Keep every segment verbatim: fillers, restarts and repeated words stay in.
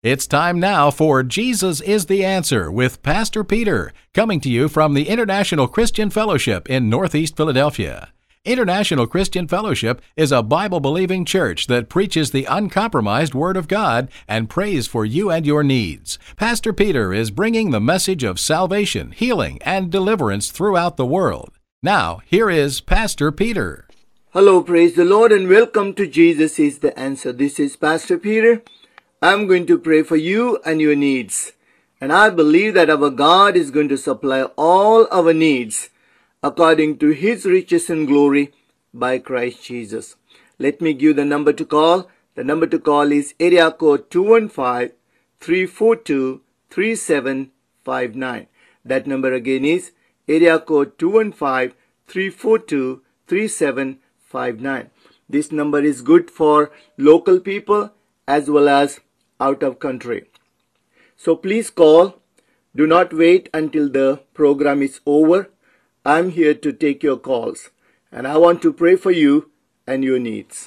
It's time now for Jesus is the Answer with Pastor Peter, coming to you from the International Christian Fellowship in Northeast Philadelphia. International Christian Fellowship is a Bible-believing church that preaches the uncompromised Word of God and prays for you and your needs. Pastor Peter is bringing the message of salvation, healing, and deliverance throughout the world. Now, here is Pastor Peter. Hello, praise the Lord, and welcome to Jesus is the Answer. This is Pastor Peter. I'm going to pray for you and your needs. And I believe that our God is going to supply all our needs according to His riches and glory by Christ Jesus. Let me give the number to call. The number to call is area code two one five, three four two, three seven five nine. That number again is area code two one five, three four two, three seven five nine. This number is good for local people as well as out of country. So please call. Do not wait until the program is over. I'm here to take your calls, and I want to pray for you and your needs.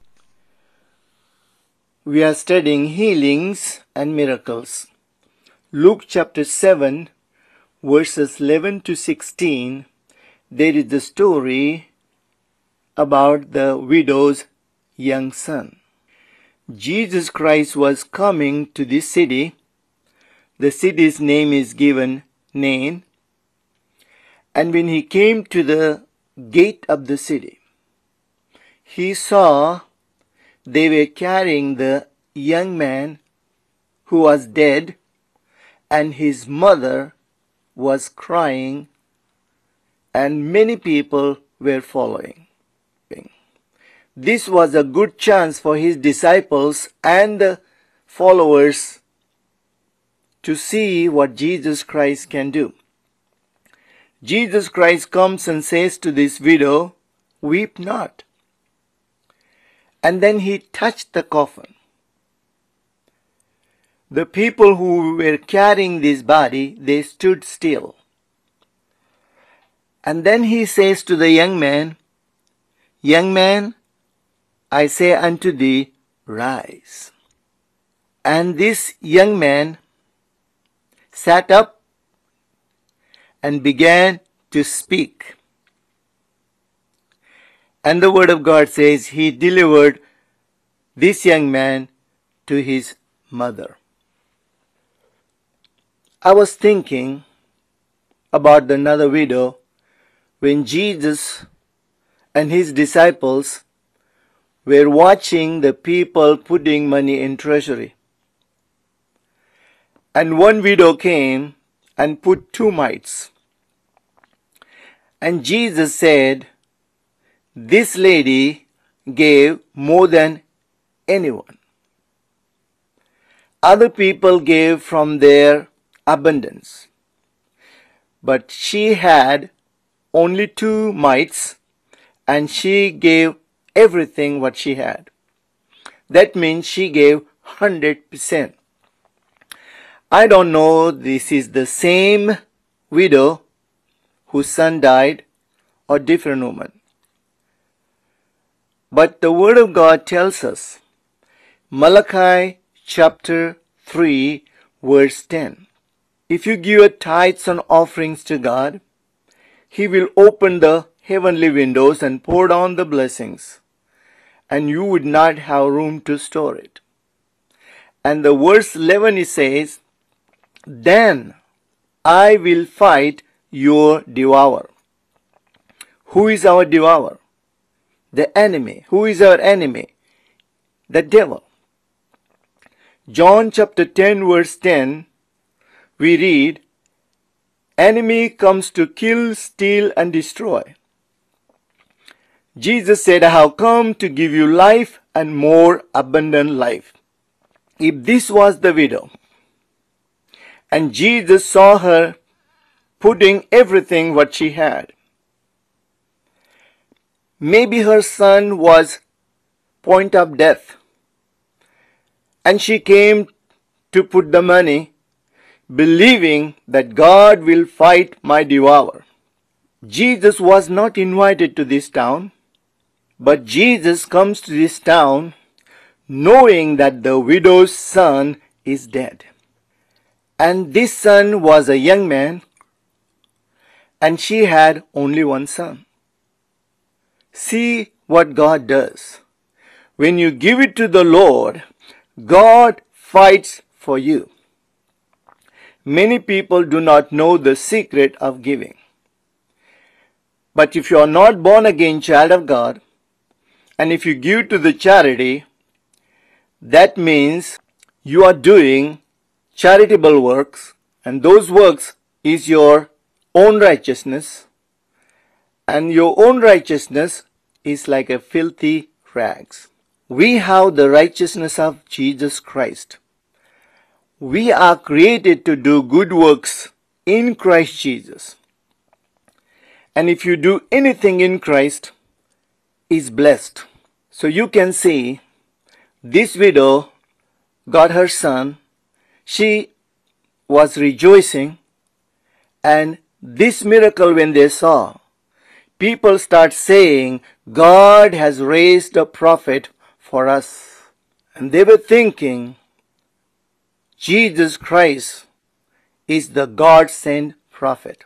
We are studying healings and miracles. Luke chapter seven, verses eleven to sixteen, there is the story about the widow's young son. Jesus Christ was coming to this city. The city's name is given Nain. And when he came to the gate of the city, he saw they were carrying the young man who was dead, and his mother was crying, and many people were following. This was a good chance for his disciples and the followers to see what Jesus Christ can do. Jesus Christ comes and says to this widow, "Weep not." And then he touched the coffin. The people who were carrying this body, they stood still. And then he says to the young man, "Young man, I say unto thee, rise." And this young man sat up and began to speak. And the word of God says he delivered this young man to his mother. I was thinking about another widow when Jesus and his disciples were watching the people putting money in treasury. And one widow came and put two mites. And Jesus said, "This lady gave more than anyone. Other people gave from their abundance, but she had only two mites, and she gave everything what she had." That means she gave one hundred percent. I don't know this is the same widow whose son died or different woman. But the word of God tells us, Malachi chapter three verse ten, if you give tithes and offerings to God, He will open the heavenly windows and pour down the blessings, and you would not have room to store it. And the verse eleven it says, "Then I will fight your devourer." Who is our devourer? The enemy. Who is our enemy? The devil. John chapter ten verse ten, we read, "Enemy comes to kill, steal, and destroy." Jesus said, "I have come to give you life and more abundant life." If this was the widow, and Jesus saw her putting everything what she had, maybe her son was point of death, and she came to put the money, believing that God will fight my devourer. Jesus was not invited to this town, but Jesus comes to this town knowing that the widow's son is dead. And this son was a young man, and she had only one son. See what God does. When you give it to the Lord, God fights for you. Many people do not know the secret of giving. But if you are not born again child of God, and if you give to the charity, that means you are doing charitable works, and those works is your own righteousness, and your own righteousness is like a filthy rags. We have the righteousness of Jesus Christ. We are created to do good works in Christ Jesus. And if you do anything in Christ, is blessed. So you can see this widow got her son. She was rejoicing, and this miracle when they saw, people start saying, God has raised a prophet for us. And they were thinking, Jesus Christ is the God-sent prophet.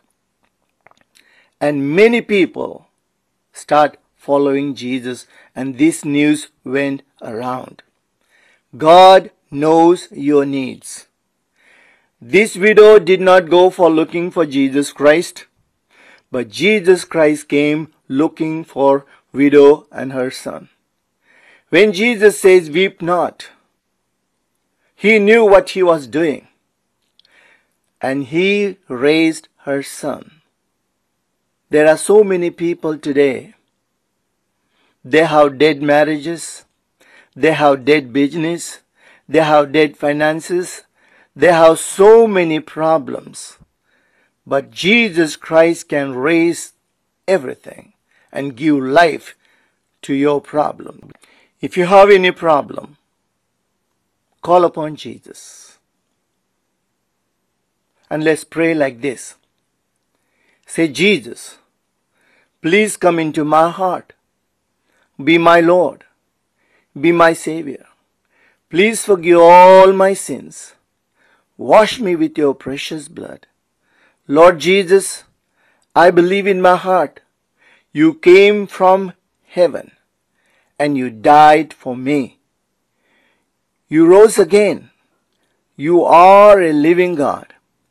And many people start following Jesus, and this news went around. God knows your needs. This widow did not go for looking for Jesus Christ, but Jesus Christ came looking for widow and her son. When Jesus says, weep not, he knew what he was doing, and he raised her son. There are so many people today. They have dead marriages, they have dead business, they have dead finances, they have so many problems. But Jesus Christ can raise everything and give life to your problem. If you have any problem, call upon Jesus. And let's pray like this. Say, Jesus, please come into my heart. Be my Lord. Be my Savior. Please forgive all my sins. Wash me with your precious blood. Lord Jesus, I believe in my heart you came from heaven and you died for me. You rose again. You are a living God.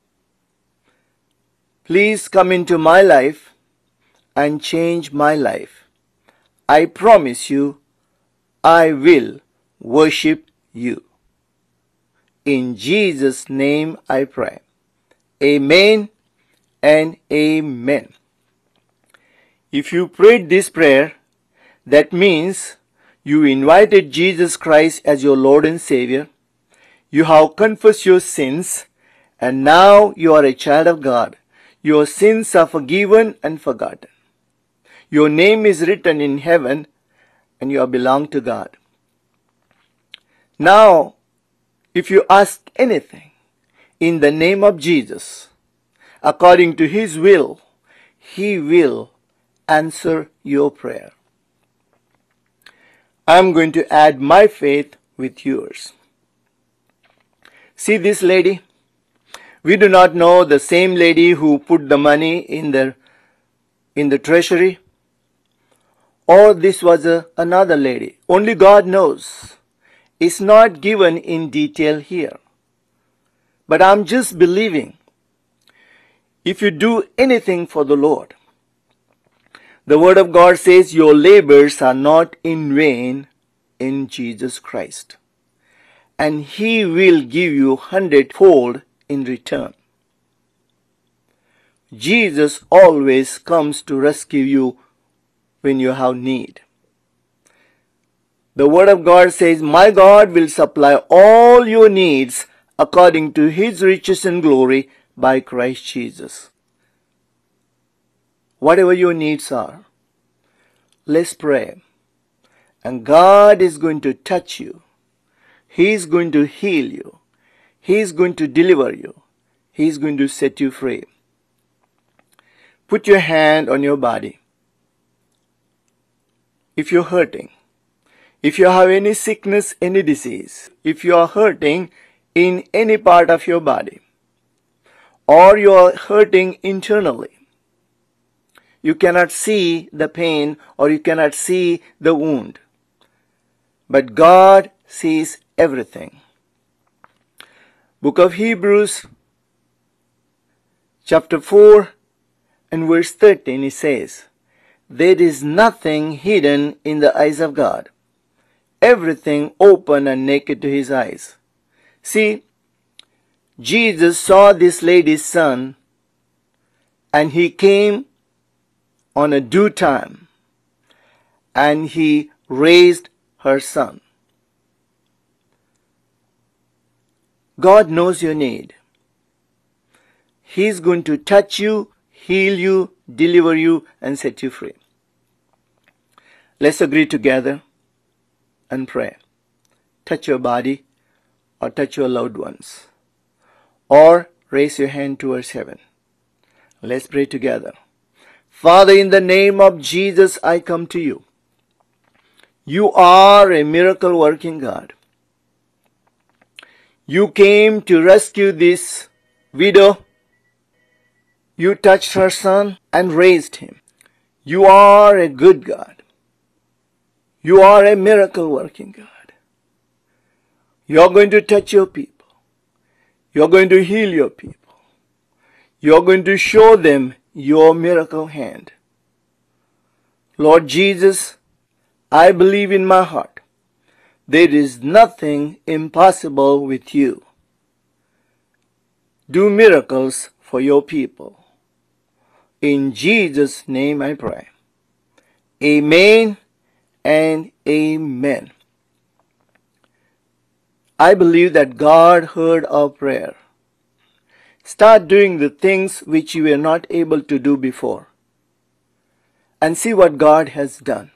Please come into my life and change my life. I promise you, I will worship you. In Jesus' name I pray. Amen and amen. If you prayed this prayer, that means you invited Jesus Christ as your Lord and Savior. You have confessed your sins, and now you are a child of God. Your sins are forgiven and forgotten. Your name is written in heaven, and you belong to God. Now, if you ask anything in the name of Jesus, according to His will, He will answer your prayer. I am going to add my faith with yours. See this lady? We do not know the same lady who put the money in the, in the treasury, or this was a, another lady. Only God knows. It's not given in detail here. But I'm just believing, if you do anything for the Lord, the Word of God says your labors are not in vain in Jesus Christ. And He will give you hundredfold in return. Jesus always comes to rescue you when you have need. The Word of God says, my God will supply all your needs according to His riches and glory by Christ Jesus. Whatever your needs are, let's pray. And God is going to touch you. He is going to heal you. He is going to deliver you. He is going to set you free. Put your hand on your body. If you're hurting, if you have any sickness, any disease, if you are hurting in any part of your body, or you are hurting internally, you cannot see the pain or you cannot see the wound, but God sees everything. Book of Hebrews, chapter four and verse thirteen, it says, "There is nothing hidden in the eyes of God. Everything open and naked to his eyes." See, Jesus saw this lady's son, and he came on a due time, and he raised her son. God knows your need. He's going to touch you, heal you, deliver you, and set you free. Let's agree together and pray. Touch your body or touch your loved ones, or raise your hand towards heaven. Let's pray together. Father, in the name of Jesus, I come to you. You are a miracle working God. You came to rescue this widow. You touched her son and raised him. You are a good God. You are a miracle working God. You are going to touch your people. You are going to heal your people. You are going to show them your miracle hand. Lord Jesus, I believe in my heart there is nothing impossible with you. Do miracles for your people. In Jesus' name I pray. Amen and amen. I believe that God heard our prayer. Start doing the things which you were not able to do before, and see what God has done.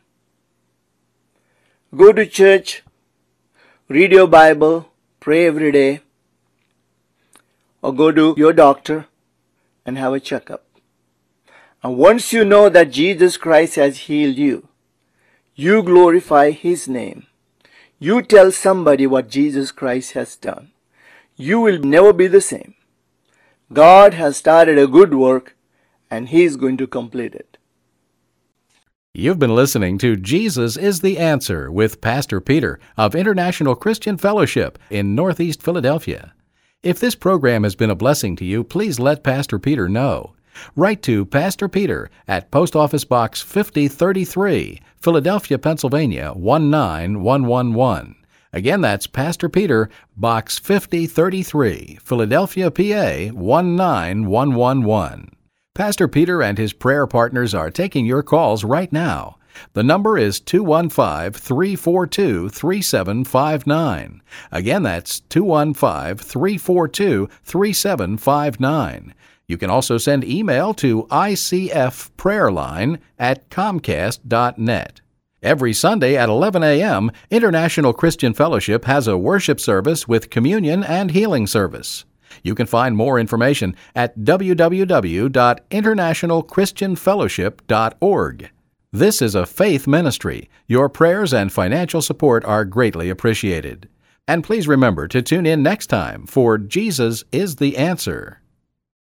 Go to church, read your Bible, pray every day, or go to your doctor and have a checkup. And once you know that Jesus Christ has healed you, you glorify His name. You tell somebody what Jesus Christ has done. You will never be the same. God has started a good work, and He is going to complete it. You've been listening to Jesus is the Answer with Pastor Peter of International Christian Fellowship in Northeast Philadelphia. If this program has been a blessing to you, please let Pastor Peter know. Write to Pastor Peter at Post Office Box fifty thirty-three, Philadelphia, Pennsylvania one nine one one one. Again, that's Pastor Peter, Box fifty thirty-three, Philadelphia, P A one nine one one one. Pastor Peter and his prayer partners are taking your calls right now. The number is two one five, three four two, three seven five nine. Again, that's two one five, three four two, three seven five nine. You can also send email to I C F prayerline at comcast dot net. Every Sunday at eleven a.m., International Christian Fellowship has a worship service with communion and healing service. You can find more information at w w w dot international christian fellowship dot org. This is a faith ministry. Your prayers and financial support are greatly appreciated. And please remember to tune in next time for Jesus is the Answer.